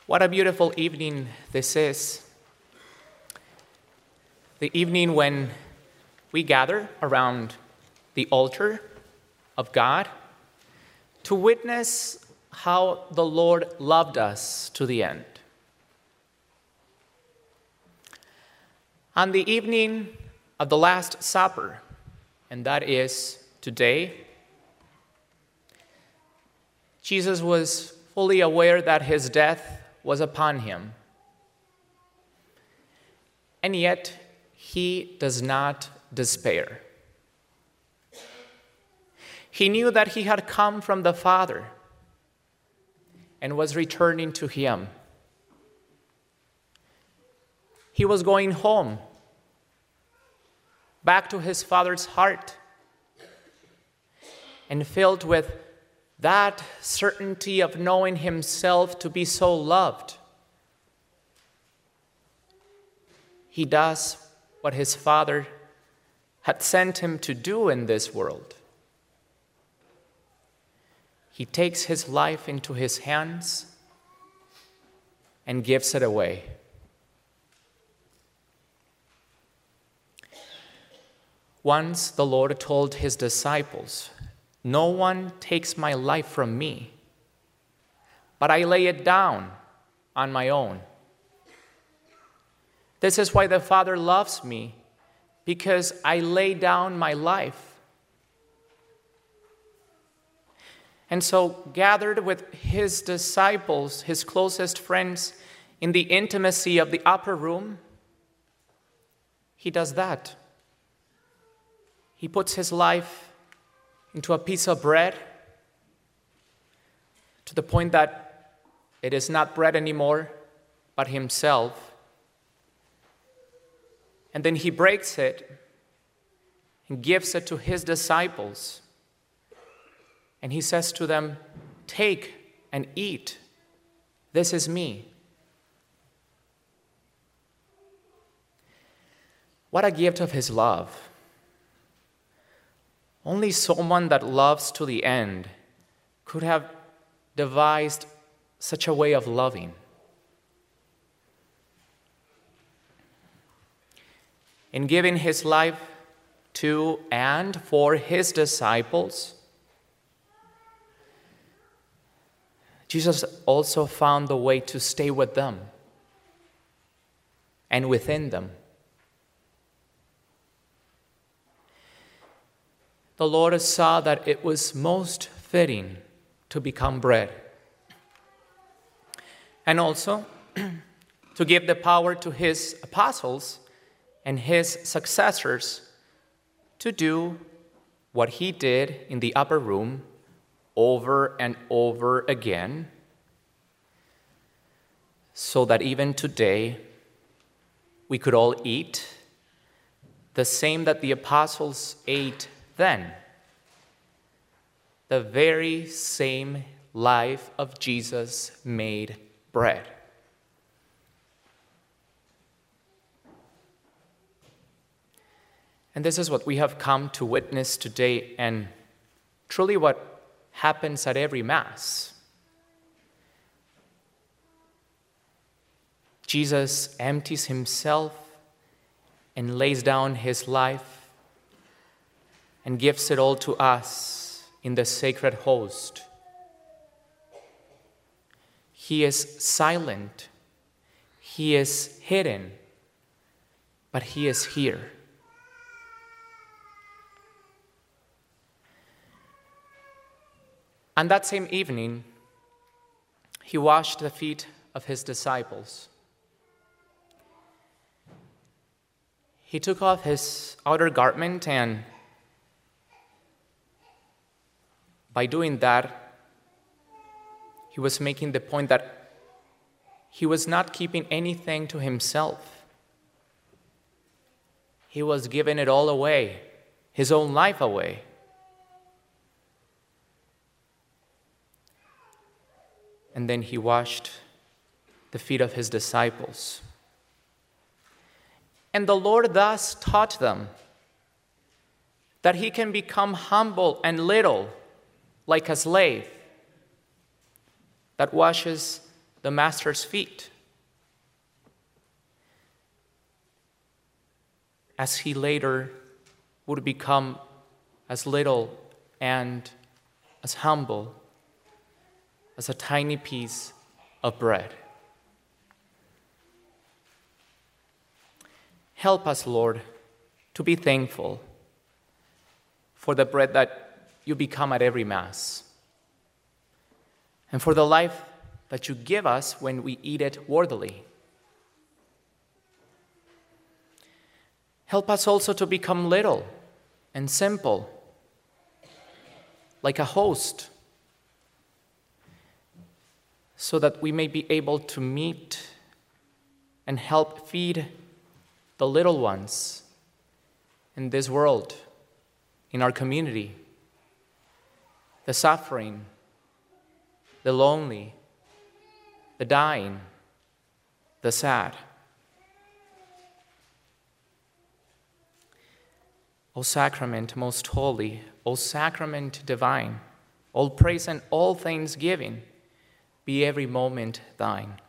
What a beautiful evening this is. The evening when we gather around the altar of God to witness how the Lord loved us to the end. On the evening of the Last Supper, and that is today, Jesus was fully aware that his death was upon him. And yet, he does not despair. He knew that he had come from the Father and was returning to him. He was going home, back to his Father's heart, and filled with that certainty of knowing himself to be so loved. He does what his Father had sent him to do in this world. He takes his life into his hands and gives it away. Once the Lord told his disciples, "No one takes my life from me, but I lay it down on my own. This is why the Father loves me, because I lay down my life." And so, gathered with his disciples, his closest friends, in the intimacy of the upper room, he does that. He puts his life into a piece of bread to the point that it is not bread anymore, but himself. And then he breaks it and gives it to his disciples. And he says to them, "Take and eat. This is me." What a gift of his love. Only someone that loves to the end could have devised such a way of loving. In giving his life to and for his disciples, Jesus also found the way to stay with them and within them. The Lord saw that it was most fitting to become bread, and also to give the power to his apostles and his successors to do what he did in the upper room over and over again, so that even today we could all eat the same that the apostles ate then. The very same life of Jesus made bread. And this is what we have come to witness today, and truly what happens at every Mass. Jesus empties himself and lays down his life and gives it all to us in the sacred host. He is silent, he is hidden, but he is here. On that same evening, he washed the feet of his disciples. He took off his outer garment, and by doing that, he was making the point that he was not keeping anything to himself. He was giving it all away, his own life away. And then he washed the feet of his disciples. And the Lord thus taught them that he can become humble and little, like a slave that washes the Master's feet, as he later would become as little and as humble as a tiny piece of bread. Help us, Lord, to be thankful for the bread that you become at every Mass, and for the life that you give us when we eat it worthily. Help us also to become little and simple, like a host, so that we may be able to meet and help feed the little ones in this world, in our community, the suffering, the lonely, the dying, the sad. O sacrament most holy, O sacrament divine, all praise and all thanksgiving be every moment thine.